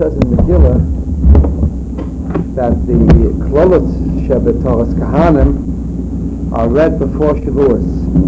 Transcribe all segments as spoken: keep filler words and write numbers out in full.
says in Megillah that the Klolos Shebetoras Kahanim are read before Shavuos,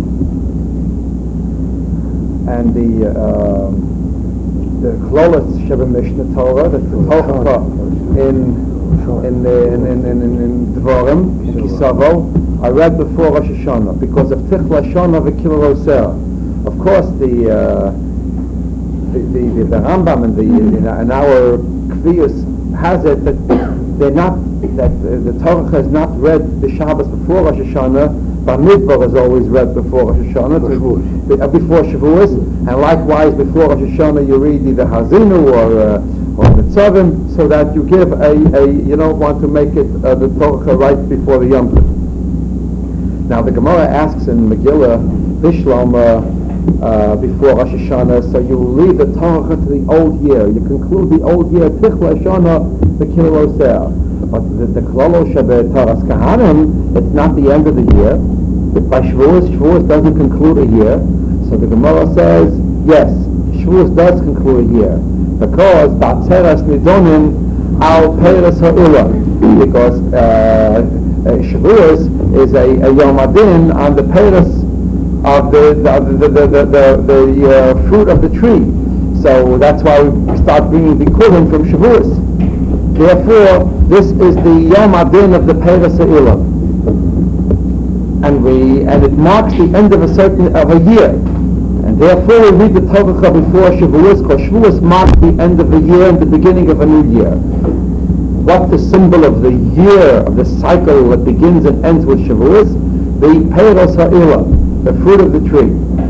and the uh, the Klolos Shebe Mishnah Torah, that's the Torah in in the in in in, in, in Dvorim, in Kisavo, are read before Rosh Hashanah because of Tichla Shana v'Kila Roser. Of course, the uh, the, the the Rambam and the in, in our Kviyus has it that they're not that uh, the Torah is not read the Shabbos before Rosh Hashanah, but Midbar is always read before Rosh Hashanah, to, be, uh, before Shavuos, and likewise before Rosh Hashanah you read either Hazinu or uh, or Mitzvim, so that you give a, a you don't want to make it uh, the Torah right before the Yom Tov. Now the Gemara asks in Megillah Bishlam uh, uh, before Rosh Hashanah, so you read the Torah to the old year. You conclude the old year Tichla Shana the Kiloseh. But the, the Klolo Shebe Toras Kahanim, it's not the end of the year. By Shavuos, Shavuos doesn't conclude a year. So the Gemara says, yes, Shavuos does conclude a year. Because Batzeres Nidonim Al Peres Ha'ila. Because uh, uh, Shavuos is a, a Yom Adin on the Peres of the the the the, the, the, the uh, fruit of the tree. So that's why we start bringing the Kulim from Shavuos. Therefore, this is the Yom Adin of the Peres Ha'ila. And we and it marks the end of a certain of a year. And therefore we read the Torah before Shavuos, because Shavuos marks the end of the year and the beginning of a new year. What's the symbol of the year, of the cycle that begins and ends with Shavuos? The Peres Ha'ila, the fruit of the tree.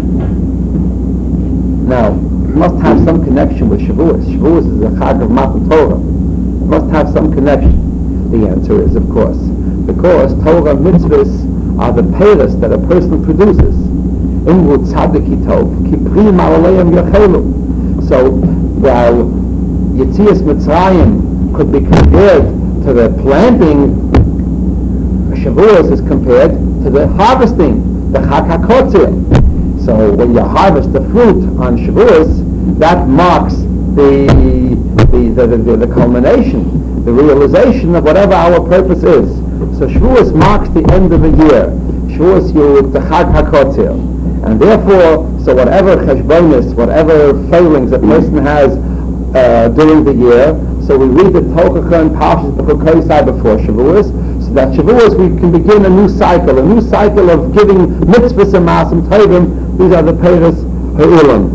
Now, it must have some connection with Shavuos. Shavuos is a Chag of Matan Torah. It must have some connection. The answer is, of course, because Torah mitzvahs are the Peres that a person produces. Imru tzadiki tov, ki pri ma'aleim yachelu. So, while Yetzias Mitzrayim could be compared to the planting, Shavuos is compared to the harvesting, the Chag HaKotzil. So when you harvest the fruit on Shavuos, that marks the the, the, the, the culmination, the realization of whatever our purpose is. So Shavuos marks the end of the year. Shavuos you the Chag HaKotzil. And therefore, so whatever cheshbonis, whatever failings a person has uh, during the year, so we read the Tochacha and Parshas B'Chukosai before Shavuos, so that Shavuos we can begin a new cycle, a new cycle of giving mitzvahs and maasim tovim. These are the Peres Ha'ulam.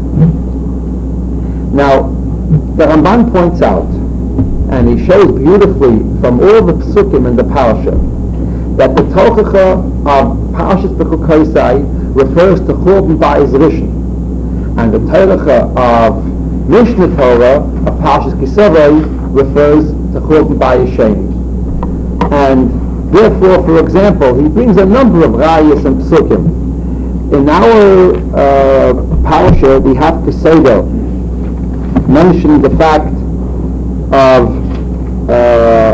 Now, the Ramban points out, and he shows beautifully from all the psukim in the parasha, that the Tochacha of Parshas B'Chukosai refers to Churban Bayis Rishon, and the Tochacha of Mishnah Torah of Parshas Kisavai refers to Churban Bayis Sheni. And therefore, for example, he brings a number of rayas and psukim. In our uh, parasha, we have Keseder mention the fact of uh,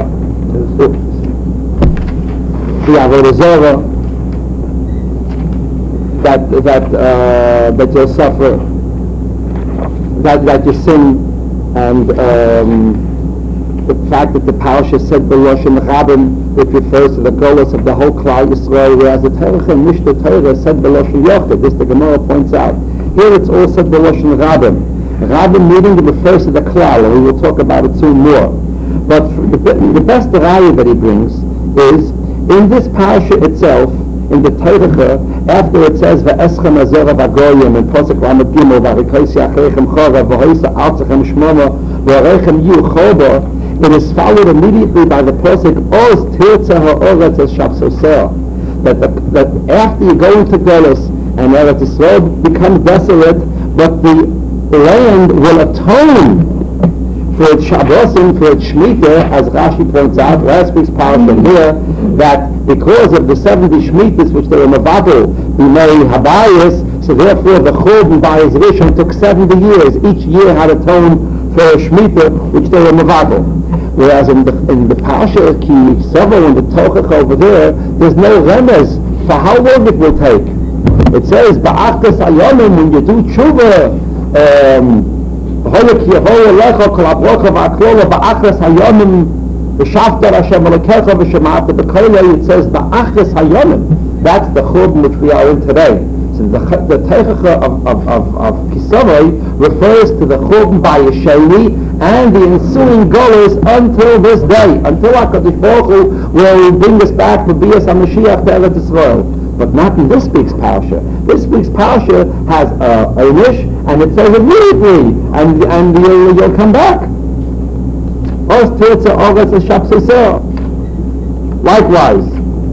the Avodah Zarah, that that uh, that you suffer, that that you sin, and um, the fact that the parasha said B'Loshen Rabim, it refers to the golos of the whole Klal Yisrael, whereas the Torah and Mishnah Torah said B'Loshen Yochid. This the Gemara points out. Here it's all said B'Loshen Rabim. Rabim meaning it refers to the Klal, and we will talk about it soon more. But the, the best raya that he brings is in this parasha itself, in the Torah, after it says V'eschem azera v'goyim in Posek Lamed Gimel v'arikosi achrechem chora v'hoisa altzechem shmona v'arechem yu choba, it is followed immediately by the Posek Oz tirtzeh ha'oretz es shabsoser, that the, that after you go into Golos and Eretz Yisrael becomes desolate, but the land will atone for its Shabbosim, for its Shemitah, as Rashi points out, last week's parasha here, that because of the seventy Shemitahs which they were Mavadil, B'nei Habayis, so therefore the Churban Bayis Rishon took seventy years. Each year had atoned for a Shemitah which they were Mavadil. Whereas in the, in the parasha Ki several in the Tochach over there, there's no remez for how long it will take. It says, Ba'achtas Ayomim, when you do tshuva, um, V'hoya ki yavohu elecha kol habrocha v'aklola ba'achres hayomim v'shavta Hashem alekecha v'shemata b'koilei. It says ba'achres hayomim. That's the churban which we are in today. So the, the teichacha of, of, of, of Kisavai refers to the churban by Yesheni and the ensuing goals until this day, until HaKadosh Baruch Hu will bring us back to Bias HaMashiach to Eretz Yisrael. But not in this week's parsha. This week's parsha has a Einish, and it says immediately, and and you'll, you'll come back. Os tirtza oretz l'shap seisera. Likewise.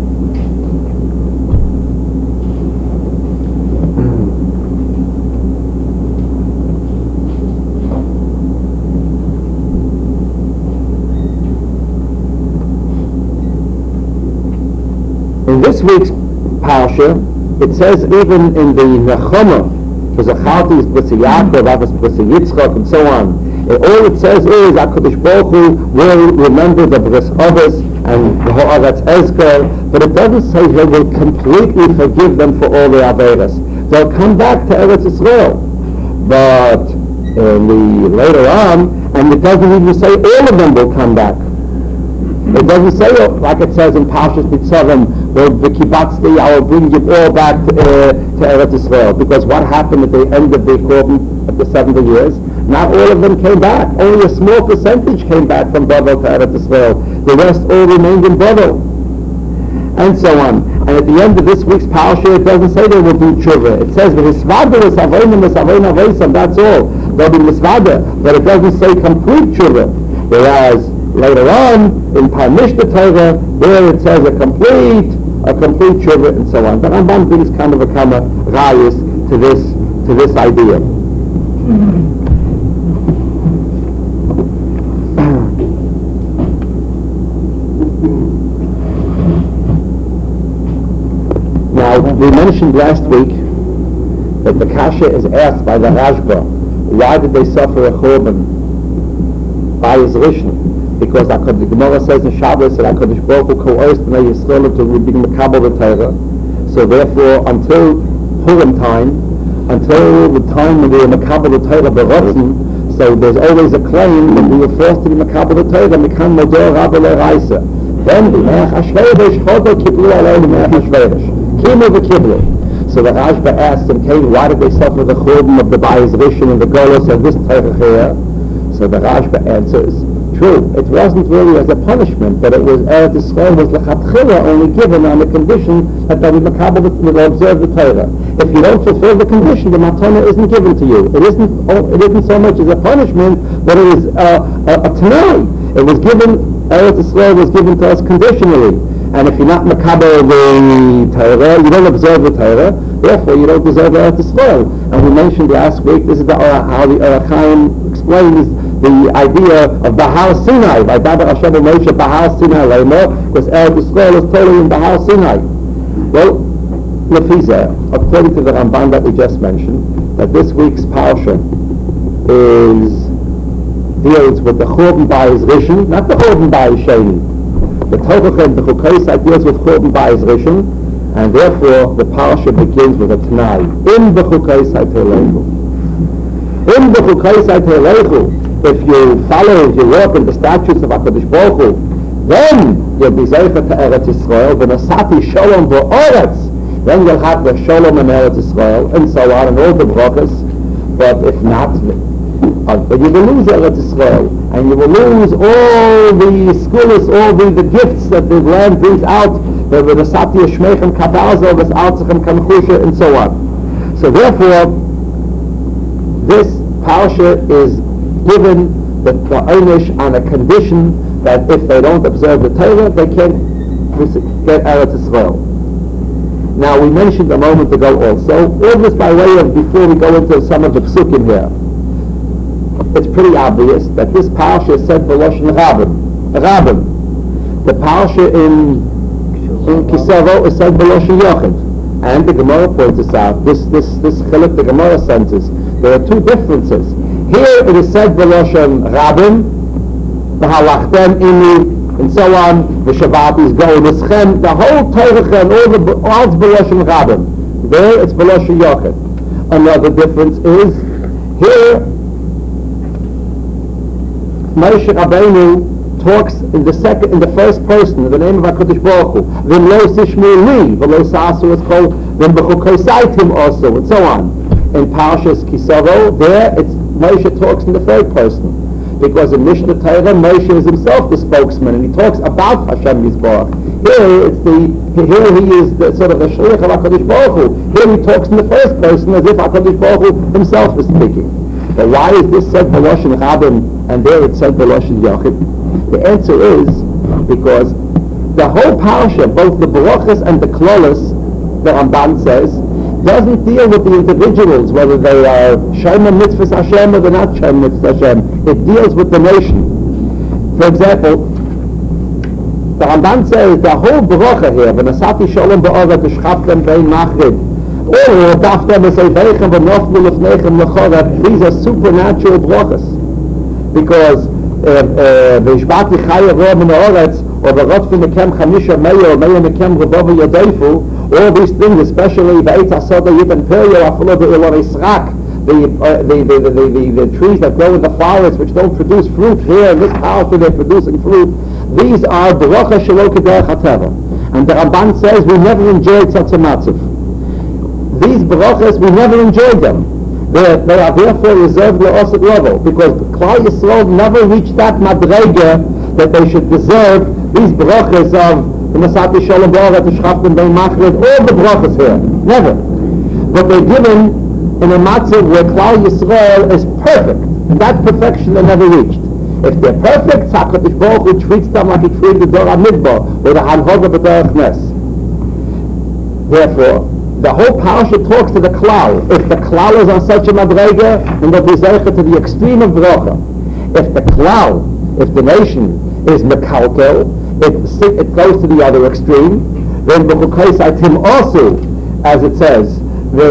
In this week's parsha, it says even in the Nechama, for Zacharti is B'tzei Yaakov, that was B'tzei Yitzchak, and so on. It, all it says is HaKadosh Baruch Hu will remember the Bris Avos and the Ha'aretz Ezkel, but it doesn't say He will completely forgive them for all their Averas. They'll come back to Eretz Yisrael. But in the, later on, and it doesn't even say all of them will come back. It doesn't say, like it says in Parshas Nitzavim, well, the Kibatzti, I will bring you all back to, uh, to Eretz Yisrael. Because what happened at the end of the Korban, at the seventy years? Not all of them came back. Only a small percentage came back from Bavel to Eretz Yisrael. The rest all remained in Bavel. And so on. And at the end of this week's Parsha, it doesn't say they will do tshuva. It says, V'hisvada v'savayna v'savayna v'isam, that's all. They'll be misvada. But it doesn't say complete tshuva. Whereas, later on, in Parmishta Torah, there it says a complete, a complete tshuva and so on. The Rambam brings kind of a kama rayas to this, to this idea. Now, we mentioned last week that the kasha is asked by the Rashba, why did they suffer a churban by his rishon? Because the Gemara says in Shabbos that HaKadosh Baruch Hu coerced Bnei Yisrael to be Makabel the Torah. So therefore, until Purim time, until the time when they were Makabel the Torah B'rotzen, so there's always a claim that we were forced to be Makabel the Torah and become Modor Rabbi L'Raisa. Then the Me'ach HaShveirish Chodo Kiblu Alei the Me'ach HaShveirish. Kimu v'Kiblu. So the Rashba asks him, okay, why did they suffer the churban of the Bayis Rishon and the Golos of this Torah here? So the Rashba answers, true, it wasn't really as a punishment, but it was Eretz Yisrael was lechatchila only given on the condition that they would observe the Torah. If you don't fulfill the condition, the matana isn't given to you. It isn't. It isn't so much as a punishment, but it is uh, a, a tanai. It was given. Eretz Yisrael was given to us conditionally, and if you're not makabel the Torah, you don't observe the Torah. Therefore, you don't deserve Eretz Yisrael. And we mentioned last week. This is the, uh, how the Orach Chaim explains the idea of Bahar Sinai, by Dabar Hashem and Moshe, Bahar Sinai Leimo, because Eretz Yisrael is totally in Bahar Sinai. Well, Lefizah, according to the Ramban that we just mentioned, that this week's Parsha is, deals with the Churban Bayis Rishon, not the Churban Bayis Sheni. The Torah and the Chukaisai deals with Churban Bayis Rishon, and therefore the Parsha begins with a Tanai. In the Chukaisai Te'elechu. In the Chukaisai Te'elechu, if you follow, if you walk in the statutes of HaKadosh Baruch Hu, then you'll be Zeicha to Eretz Yisrael, v'nasati shalom ba'oretz, then you'll have the shalom in Eretz Yisrael, and so on, and all the brachas. But if not, uh, but you will lose Eretz Yisrael, and you will lose all the schools, all the, the gifts that the land brings out, the v'nasati yishmechem kabazo, v's'altzechem kamchusha, and so on. So therefore, this parsha is given the Einish on a condition that if they don't observe the Torah, they can't get Eretz Yisrael. Now, we mentioned a moment ago also, all this by way of, before we go into some of the psukim here, it's pretty obvious that this parsha is said B'Loshen Rabim. Rabim. The parsha in, in Kisavo is said B'Loshen Yochid. And the Gemara points us out, this, this, this chiluk the Gemara senses, there are two differences. Here it is said B'Loshen Rabim, V'halachtem imi, and so on, the Shabbat is go, the Schem, the whole Torah and all the, all it's B'Loshen Rabim. There it's B'Loshen Yochid. Another difference is, here Moshe Rabbeinu talks in the second, in the first person, in the name of HaKadosh Baruch Hu. V'im lo sishmu li, v'lo sa'asu is called, v'im b'chukosaitim also, and so on. In Parshas Kisavo, there it's Moshe talks in the third person. Because in Mishnah Torah, Moshe is himself the spokesman, and he talks about Hashem Yisborach. Here, it's the here he is the sort of the shliach of HaKadosh Baruch Hu. Here he talks in the first person as if HaKadosh Baruch Hu himself is speaking. But why is this said B'Loshen Rabin and there it's said B'Loshen Yochid? The answer is because the whole parsha, both the Barachas and the Klolos, the Ramban says, doesn't deal with the individuals, whether they are Shema Mitzvahs Hashem or they're not Shema Mitzvahs Hashem. It deals with the nation. For example, the Ramban says the whole bracha here, V'nasati Shalom Ba'oret V'shchaftem Bein Machrid, or Daftem V'seivechem V'noflu L'fnechem L'choret, these are supernatural brachas. Because V'ishbati Chaya Roa Min Ha'oretz, or V'rotfi Mekem Chamisha Meyo, Meyo Mekem Rebovu Yodefu, all these things, especially V'eit HaSoda Yibn Peryo, Afilo Be'ilor Yisrak, the, uh, the, the, the, the, the, the trees that grow in the forests which don't produce fruit. Here in this house where they're producing fruit, these are B'rocha Shelo K'derech HaTeva. And the Ramban says we never enjoyed such a matzav. These B'rochas, we never enjoyed them. They're, they are therefore reserved L'osad level, because Klal Yisrael never reached that madrega that they should deserve these B'rochas of V'nasati Shalom Ba'oret V'shchaftem Bein Machrid, all the B'rochas here. Never. But they're given in a matzav where Klal Yisrael is perfect, and that perfection they never reached. If they're perfect, HaKadosh Baruch Hu treats them like he treated the Dor HaMidbar, or the Hanhoga B'derech Nes. Therefore, the whole parasha talks to the Klal. If the Klal is on such a madrega, then they'll be zeicha to the extreme of bracha. If the Klal, if the nation is mekalkel, it, it goes to the other extreme, then b'chukosaitim also, as it says, the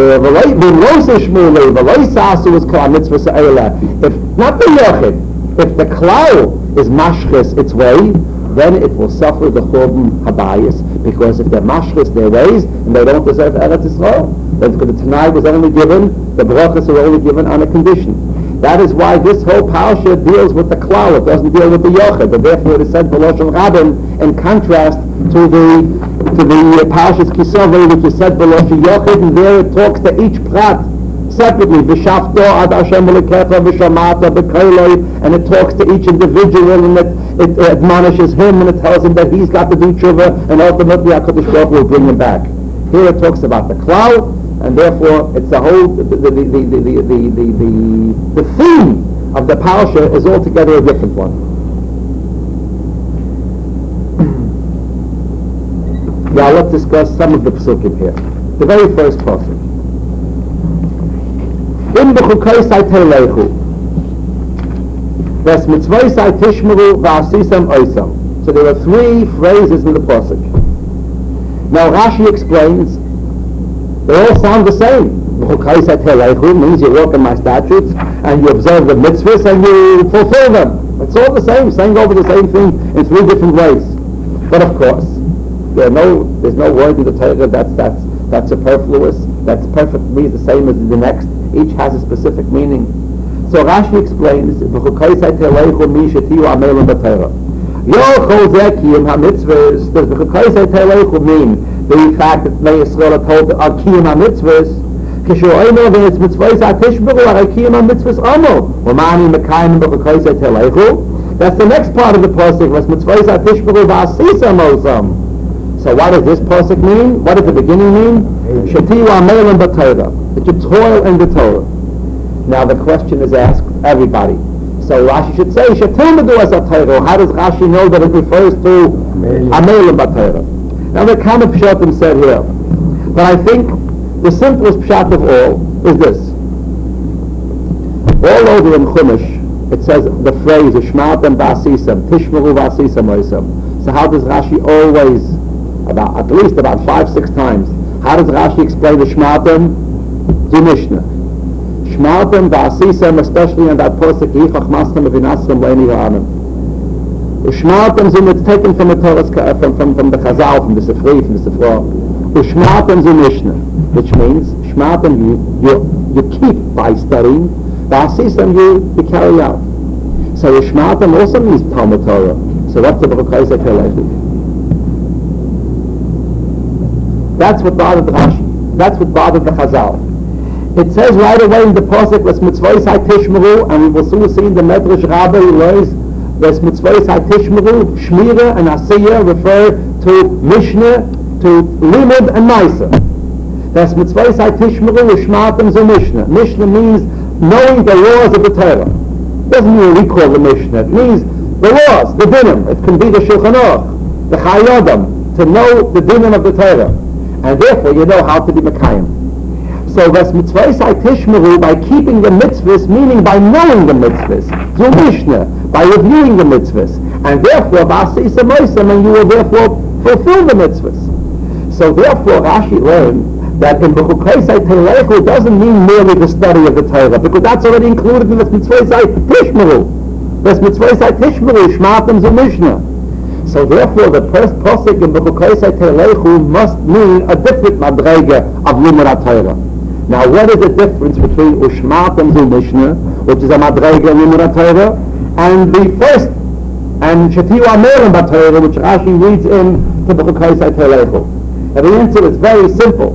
if not the yochid, if the klal is mashchis its way, then it will suffer the churban habayis, because if they're mashchis their ways and they don't deserve Eretz Yisrael, then the Tanai was only given, the brachas are only given on a condition. That is why this whole parasha deals with the klal, it doesn't deal with the yochid, and therefore it is said B'Loshen Rabin in contrast to the to the parashas Kisavei, which is said B'Loshen Yochid, and there it talks to each prat separately, V'shafto ad Hashem Elokecha v'shamata b'koiloi, and it talks to each individual, and it, it, it admonishes him, and it tells him that he's got to do tshuva, and ultimately HaKadosh Baruch Hu will bring him back. Here it talks about the klal, and therefore it's the whole, the, the, the, the, the, the, the, the, the theme of the parasha is altogether a different one. Now let's discuss some of the psukim here. The very first pasuk. In b'chukosai teileichu, ves mitzvosai tishmeru v'asisam oisam. So there are three phrases in the pasuk. Now Rashi explains, they all sound the same. B'chukosai teileichu means you walk in my statutes and you observe the mitzvahs and you fulfill them. It's all the same, saying over the same thing in three different ways. But of course, There no, there's no word in the Torah that's that's that's superfluous. That's perfectly the same as the next. Each has a specific meaning. So Rashi explains, "V'chukosai teileichu mi shetiu amelum b'Torah." Yochol zekiyim hamitzvahs. Does v'chukosai teileichu mean the fact that Bnei Yisrael are told are kiyim hamitzvahs? Kishu oino v'etz mitzvosai tishmeru are kiyim hamitzvahs amo. V'mani mekayim v'chukosai teileichu. That's the next part of the pasuk. Was mitzvosai tishmeru v'asisam osam. So what does this pasuk mean? What does the beginning mean? Shetiu amelum b'Torah. That you toil in the Torah. Now the question is asked, everybody. So Rashi should say, Shetiu as a Torah. How does Rashi know that it refers to amelum b'Torah? Now the common pshatim said here. But I think the simplest pshat of all is this. All over in Chumash, it says the phrase, Ishmatem ba'asisam, Tishmeru ba'asisam oisam. So how does Rashi always, about at least about five, six times, how does Rashi explain the Shmartem? The Mishnah. Shmartem v'asisem, especially in that pasuk, Yichach mastem v'vinasrem le'eni ha'anim. Ushmartem zim, it's taken from the Torah, from, from, from the Chazal, from the Sifri, from the Sifra. Ushmartem zim Mishnah, which means, Shmartem, you, you, you keep by studying, v'asisem, you, you carry out. So Ushmatem also means Talmud Torah. So what's the B'chukai Teileichu? That's what bothered the Rashi. That's what bothered the Chazal. It says right away in the Pasuk, "Les mitzvos haytishmeru," and we will soon see in the Medrash Rabbah, he learns, "Les mitzvos haytishmeru," Shmira and Asiyah refer to Mishnah, to Limud and Maisa. "Les mitzvos haytishmeru," Ushmatem zu Mishnah. Mishnah means knowing the laws of the Torah. It doesn't mean we call the Mishnah. It means the laws, the dinim. It can be the Shulchan Aruch, the Chayei Adam, to know the dinim of the Torah. And therefore you know how to be Mekayim. So that's mitzvahs haytishmeru, by keeping the mitzvahs, meaning by knowing the mitzvahs. Zu Mishnah, by reviewing the mitzvahs. And therefore, v'asisa moisem, and you will therefore fulfill the mitzvahs. So therefore, Rashi learned that in B'chukai Teileichu doesn't mean merely the study of the Torah, because that's already included in the mitzvahs haytishmeru. That's mitzvahs haytishmeru, shmatem zu Mishnah. So therefore, the first posuk in B'chukai Teileichu must mean a different madrega of limud Torah. Now, what is the difference between Ushmatem zu Mishnah, which is a madrega limud Torah, and the first, and Shetiyu Amerim b'Torah, which Rashi reads in to B'chukai Teileichu? And the answer is very simple.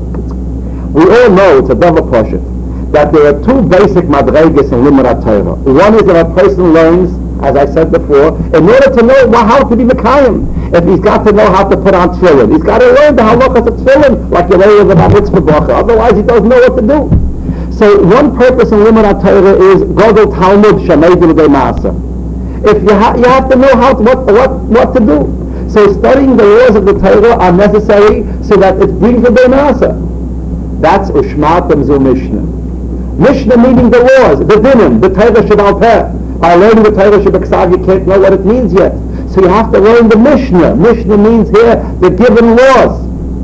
We all know, it's a double portion, that there are two basic madregas in limud Torah. One is that a person learns, as I said before, in order to know how to be Mekayim. If he's got to know how to put on tefillin, he's got to learn the halachas of tefillin, like you learn the bar mitzvah bracha. Otherwise, he doesn't know what to do. So one purpose in limud Torah is Godel Talmud Shamei B'Lidei Maaseh. If you, ha- you have to know how to, what, what, what to do. So studying the laws of the Torah are necessary so that it brings the B'Lidei Maaseh. That's Ushmatem zu Mishnah. Mishnah meaning the laws, the dinim, the Torah Sheba'al Peh. By learning the Torah Sheba'al you can't know what it means yet. So you have to learn the Mishnah. Mishnah means here the given laws.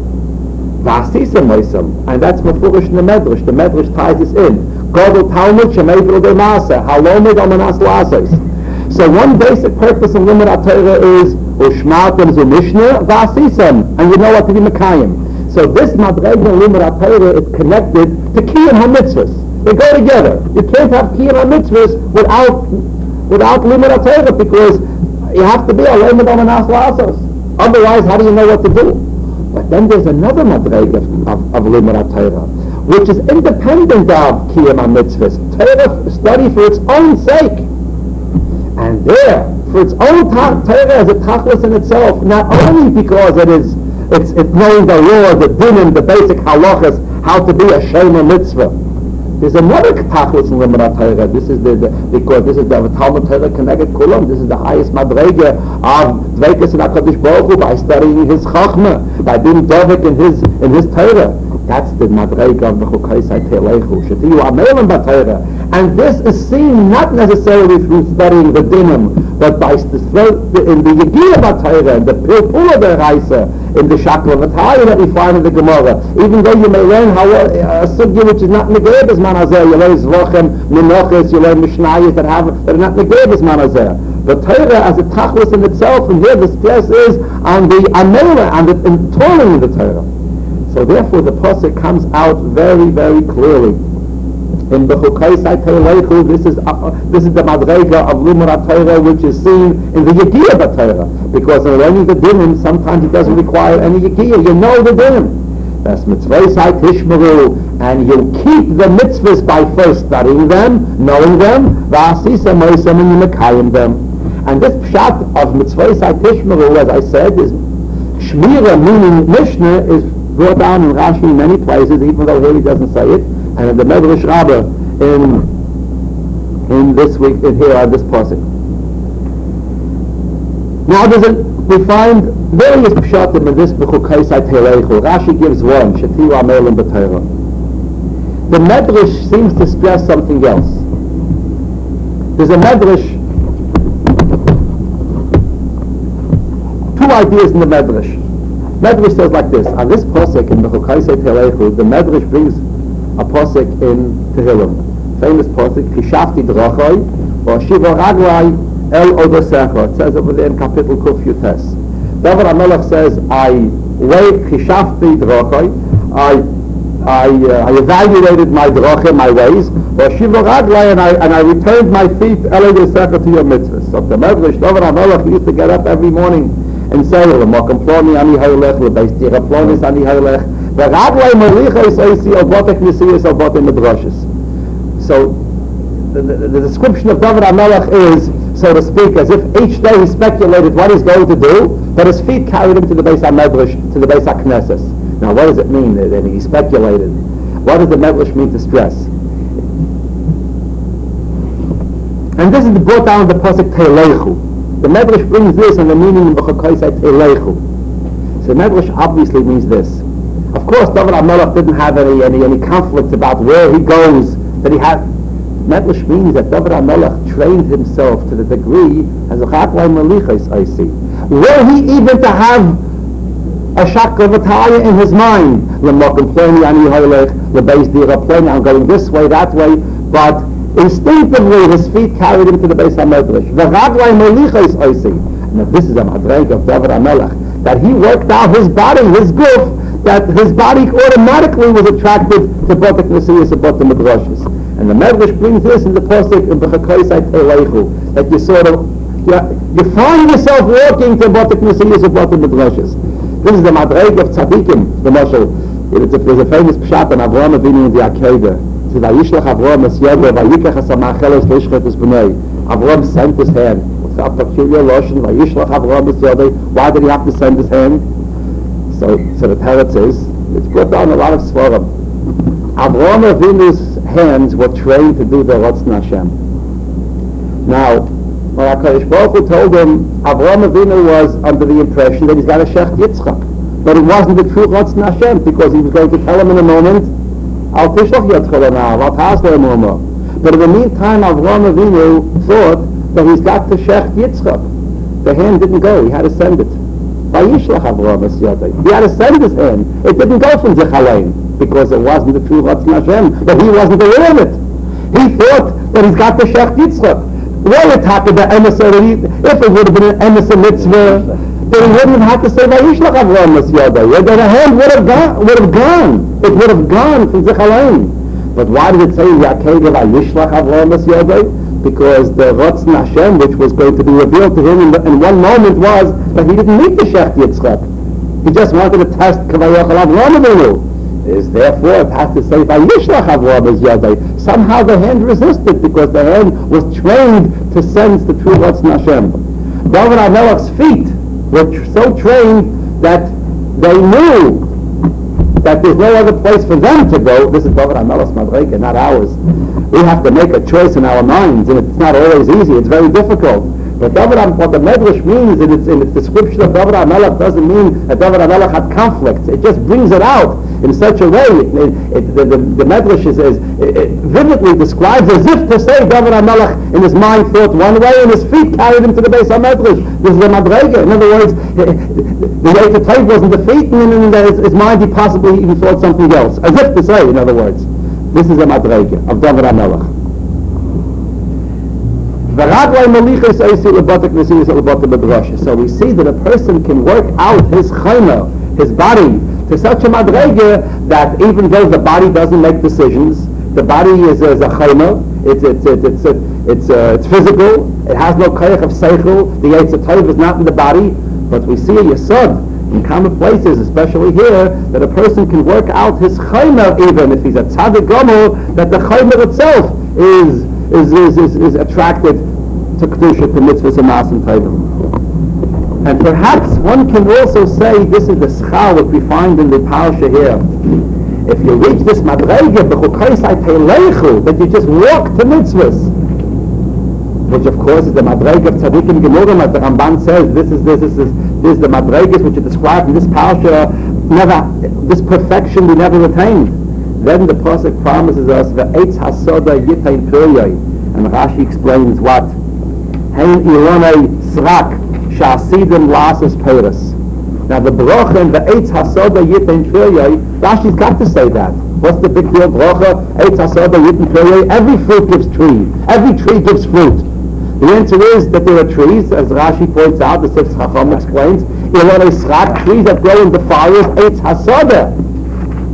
V'asisa moisem, and that's mefurish in the Medrash. The Medrash ties this in. Godel Talmud Shemei B'Lidei Maaseh, halomid amanas lases. So one basic purpose of limud Torah is ushmatem zu Mishnah v'asisem, and you know what to be Mekayim. So this madrega limud Torah is connected to Kiyum HaMitzvahs. They go together. You can't have Kiyum HaMitzvahs without without limud Torah, because you have to be a limud amanas lases. Otherwise, how do you know what to do? But then there's another madrega of, of, of limud Torah, which is independent of Kiyum HaMitzvahs. Torah study for its own sake. And there, for its own ta- Torah as a tachlis in itself, not only because it is, it's, it's knowing the law, the dinim, the basic halachas, how to be a shema mitzvah. There's another tachlis in limud Torah. This is the, the because this is the Talmud Torah Keneged Kulam. This is the highest madrega of dveikus in Hakadosh Baruch Hu, by studying his chachma, by being dovek in his in his Torah. That's the madrega of B'chukai Teileichu. Shetiyu Amerim b'Torah. And this is seen not necessarily through studying the dinim, but by st- in the Yegiyah b'Torah, in the Pilpula B'Raisa, in the Shakla V'Taya that we find in the Gemara. Even though you may learn how uh, a sugya which is not negayah as manazeh, you learn Zvochem, Minoches, you learn Mishnayos that have that are not negayah as manazeh. But Torah as a tachlis in itself, and here the stress is on the amela, on the entwirring of the Torah. So therefore the pasuk comes out very, very clearly. In B'chukai Teileichu, this is uh, this is the madrega of limud Torah, which is seen in the Yegiyah b'Torah, because in learning the dinim, sometimes it doesn't require any Yegiyah. You know the dinim. That's mitzvahs haytishmeru, and you keep the mitzvahs by first studying them, knowing them, v'asisa moisem, and you mekayim them. And this pshat of mitzvahs haytishmeru, as I said, is shmira, meaning Mishnah, is brought down in Rashi in many places, even though here he doesn't say it, and in the Medrash Rabbah in in this week in here on this pasuk. Now there's a, we find various pshatim in this B'chukai Teileichu. Rashi gives one, Shetiyu Amerim b'Torah. The Medrash seems to stress something else. There's a Medrash, two ideas in the Medrash. Medrash says like this: on this pasuk in B'chukai Teileichu, the Medrash brings a pasuk in Tehillim, famous pasuk, Kishafti Drachai, or Shiva Raglai El Odosecha. It says over there in Kapitel Kuf Yutes. David HaMelech says, I weigh Kishafti Drachai, I I, uh, I evaluated my drachim, my ways, or shiva raglai, and I and I returned my feet elei d'secha to your mitzvahs. So the Medrash David HaMelech used to get up every morning and say, "L'makom ploni ani haylech, l'beis tira plonis ani haylech, v'raglai molichos oisi al botek nisiyas al botek midrashis." So the, the, the description of David HaMelech is, so to speak, as if each day he speculated what he's going to do, but his feet carried him to the Beis HaMedrash, to the Beis HaKnesses. Now, what does it mean that he speculated? What does the Medrash mean to stress? And this is brought down in the pasuk Teilechu. The Medrash brings this and the meaning in B'chakoisai Teilechu. So the Medrash obviously means this. Of course, David HaMelech didn't have any, any, any conflict about where he goes, that he had. Medrash means that David HaMelech trained himself to the degree as a chaklai malichos I see. Were he even to have a shaklavataya in his mind, I'm going this way, that way, but instinctively his feet carried him to the Beis HaMedrash. Now this is a madreg of David HaMelech, that he worked out his body, his goof, that his body automatically was attracted to Botek Nesiyas about the Midrashis. And the Medrash brings this in the pasuk in B'chakoisai Teilechu, that you sort of, you, you find yourself walking to Botek Nesiyas about the Midrashis. This is the Madreg of Tzadikim, the Mashal. There's a famous pshat on Avraham Avinu in the Akedah. It says, Vayishlach Avraham es yado, vayikach es ha'machelos leishchet es b'nei. Avraham sent his hand. It's a peculiar lotion, Vayishlach Avraham es yado. Why did he have to send his hand? So, so the Teretz says, it's brought down a lot of svarim. Avraham Avinu's hands were trained to do the Ratzon Hashem. Now, when HaKadosh Baruch Hu told him, Avraham Avinu was under the impression that he's got a Shecht Yitzchak. But it wasn't the true Ratzon Hashem, because he was going to tell him in a moment, Al Tishlach Yitzchak now, Al Tasla Mumma. But in the meantime, Avraham Avinu thought that he's got the Shecht Yitzchak. The hand didn't go, he had to send it. Vayishlach Avraham es yadai. He had to send his hand. It didn't go from Zechalein, because it wasn't the true Ratzon Hashem, but he wasn't aware of it. He thought that he's got the Shecht Yitzchak. Well, it happened the emissary, if it would have been an emissary mitzvah, then he wouldn't have had to say Vayishlach Avraham es yadai. Then the hand would have gone, would have gone. It would have gone from Zechalein. But why did it say Yaakov Vayishlach Avraham es yadai? Because the Ratzon Hashem, which was going to be revealed to him in, the, in one moment, was that he didn't need the Shecht Yitzchak. He just wanted to test Kavayachal Avraham Avinu. Is therefore it has to say Vayishlach Avraham es yadai. Somehow the hand resisted, because the hand was trained to sense the true Ratzon Hashem. David HaMelech's feet were tr- so trained that they knew that there's no other place for them to go. This is David HaMelech's Madrega, not ours. We have to make a choice in our minds, and it's not always easy. It's very difficult. But David, what the Medrash means in its, in its description of David HaMelech doesn't mean that David HaMelech had conflicts. It just brings it out in such a way. It, it, the, the, the Medrash is, is it, it vividly describes as if to say David HaMelech in his mind thought one way and his feet carried him to the Beis HaMedrash. This is a Madrega. In other words, the way to take wasn't the feet, and in his, his mind he possibly even thought something else. As if to say, in other words, this is a Madrega of David HaMelech. So we see that a person can work out his chayma, his body, to such a madrega that even though the body doesn't make decisions, the body is, is a chayma, it's it's it's it's it's, uh, it's physical, it has no kayach of seichel, the Yetzer Tov is not in the body, but we see a yesod in common places, especially here, that a person can work out his chayma, even if he's a tzaddik gomor, that the chayma itself is Is, is, is, is attracted to Kedusha, to mitzvahs and masim tovim. And perhaps one can also say this is the schar that we find in the parasha here. If you reach this madrega, that you just walk to mitzvahs, which of course is the madrega of tzaddikim gemurim, as the Ramban says, this is this is this, this is the madregas which are described in this parasha. Never, this perfection we never attained. Then the pasuk promises us the eitz hasoda yitain piryai, and Rashi explains what hein ironei srak shasidim lasas peres. Now the bracha and the eitz hasoda yitain piryai, Rashi's got to say that. What's the big deal? Bracha eitz hasoda yitain piryai. Every fruit gives tree. Every tree gives fruit. The answer is that there are trees, as Rashi points out, the Sifs Chacham explains, ironei srak, trees that grow in the fires, eitz hasoda.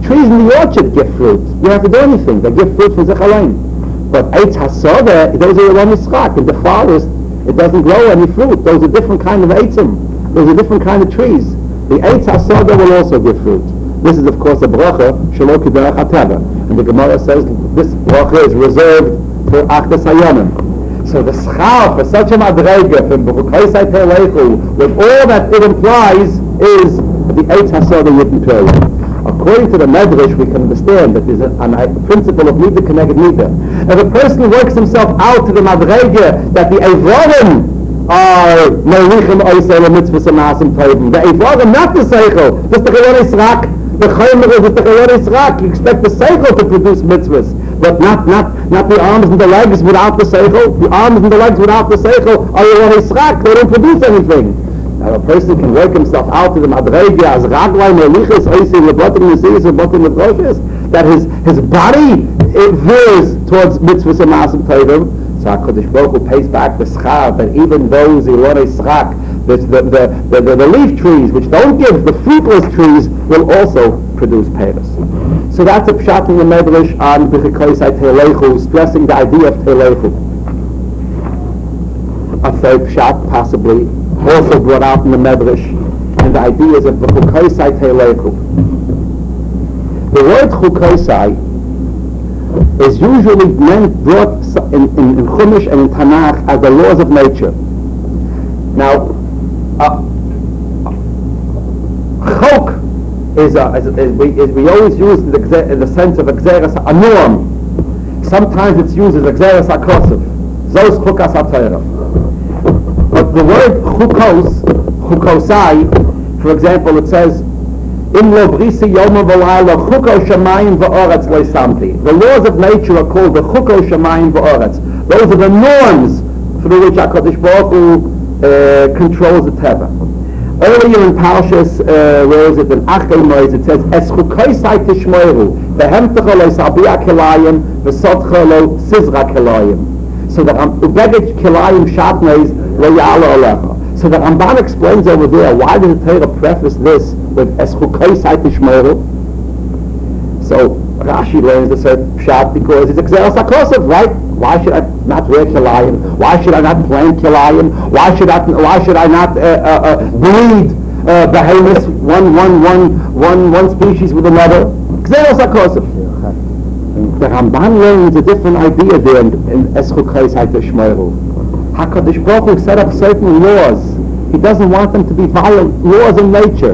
trees in the orchard give fruit. You don't have to do anything. They give fruit for zich alone. But Eitz Hasoda, those are Ron Yitzchak. In the forest, it doesn't grow any fruit. Those are different kind of eitzim. Those are different kind of trees. The Eitz Hasoda will also give fruit. This is, of course, a bracha, Shelo Kiderech HaTeva. And the Gemara says this bracha is reserved for Achdas Hayomim. So the schar for such a madrega from B'chukaisai Teleichu, with all that it implies, is the Eitz Hasoda Yidden period. According to the Medrash, we can understand that there's a, a, a principle of Nida Keneged Nida. If a person works himself out to the madrega that the Evorim are Merichim Oisel and Mitzvahs and Maasim Tovim, the Evorim, not the Seichel, just the Chalon Yisrak, the Chaymer is the Chalon Yisrak. You expect the Seichel to produce mitzvahs, but not not not the arms and the legs without the Seichel. The arms and the legs without the Seichel are Chalon Yisrak. They don't produce anything. Now a person can work himself out to the madrega as Raglai Melichis Oisel Lebotim Yisiyis Lebotim Lebotim, that his his body it veers towards mitzvahs and Maasim Tovim. So HaKadosh Baruch Hu pays back the schar that even those Ilonei Schak, the, the, the, the, the leaf trees which don't give, the fruitless trees, will also produce payers. So that's a pshat in the Medrash on B'chikoisai Teilechu, stressing the idea of Teilechu. A third pshat, possibly, also brought out in the Medrash, and the idea is of B'chikoisai Teilechu. The word Chukoisai is usually meant, brought in, in, in Chumash and in Tanakh as the laws of nature. Now, uh, Chok is, a, is, is, we, is we always use in the, in the sense of Exeris, a norm. Sometimes it's used as Exeris HaKosov, Zos Chukas HaTorah. But the word Chukos, Chukosai, for example, it says, In lo brisi yoma v'layla chuko shamayim v'oretz leisamti. The laws of nature are called the chuko shamayim v'oretz. Those are the norms through which HaKadosh Baruch Hu uh, controls the teva. Earlier in Parshas, uh, where is it, in Achei Moed, it says, Es chukoisai tishmoiru, v'hemtecha lo sabia kilayim, v'sotcha lo sizra kilayim. So the ubeged kilayim shatnez lo ya'ala olecha. So the Ramban explains over there, why does the Torah preface this with Es Chukoisai Tishmeru? So Rashi learns the certain pshat because it's Exeris HaKosov, right? Why should I not wear kilayim? Why should I not plant kilayim? Why should I? Why should I not uh, uh, uh, breed uh, behemoths, one, one, one, one, one species with another? Exeris HaKosov. The Ramban learns a different idea there in, in Es Chukoisai Tishmeru. HaKadosh Baruch Hu set up certain laws. He doesn't want them to be violent laws in nature.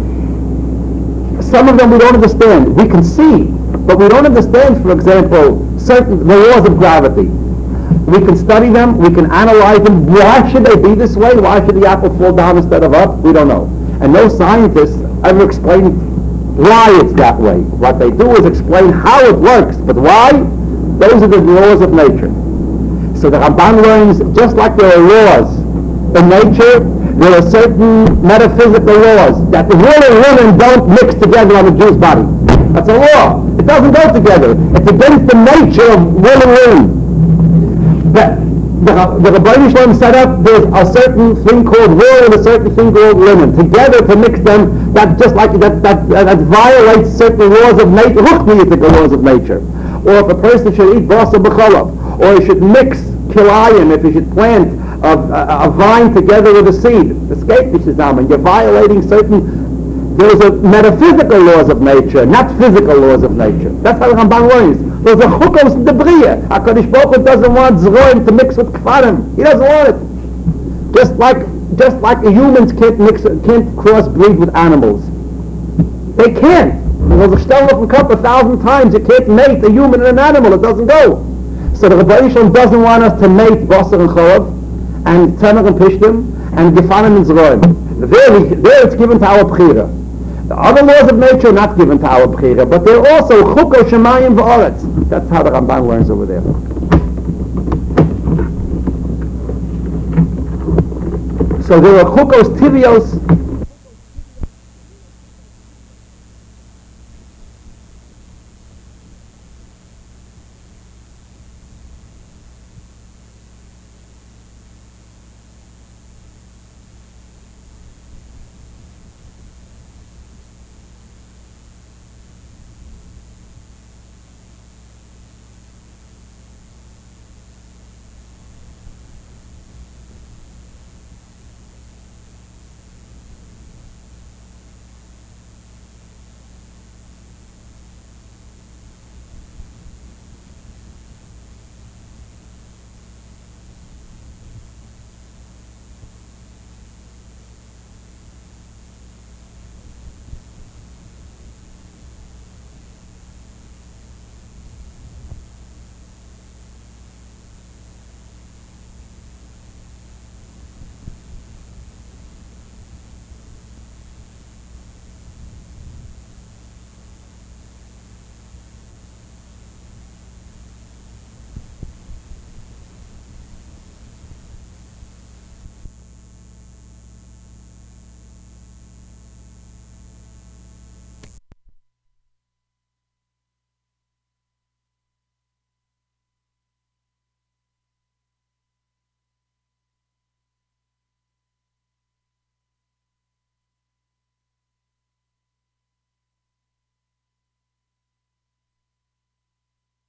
Some of them we don't understand. We can see, but we don't understand, for example, certain the laws of gravity. We can study them, we can analyze them. Why should they be this way? Why should the apple fall down instead of up? We don't know. And no scientists ever explain why it's that way. What they do is explain how it works, but why? Those are the laws of nature. So the Ramban learns, just like there are laws in nature, there are certain metaphysical laws that the will and women don't mix together on a Jew's body. That's a law. It doesn't go together. It's against the nature of will and women. The, the, the Rebbeinu Shalom set up, there's a certain thing called will and a certain thing called women. Together to mix them, that just like that, that, that violates certain laws of nature, ruchniyitic laws of nature. Or if a person should eat basa b'cholov, or he should mix kilayim, if he should plant a, a, a vine together with a seed, escape this is and you're violating certain, those are metaphysical laws of nature, not physical laws of nature. That's how the Ramban learns. Those are chukos debriya. HaKadosh Baruch Hu doesn't want zroim to mix with kfarim. He doesn't want it. Just like, just like humans can't mix, can't crossbreed with animals. They can't. There's a shtel of a couple thousand times, you can't mate a human and an animal, it doesn't go. So the Rebbeinu Shalom doesn't want us to mate basar and cholav, and tzemach and pishtim, and gefanim and zroim. There, we, there it's given to our b'chira. The other laws of nature are not given to our b'chira, but they're also chuko shemayim v'oretz. That's how the Ramban learns over there. So there are chukos tivios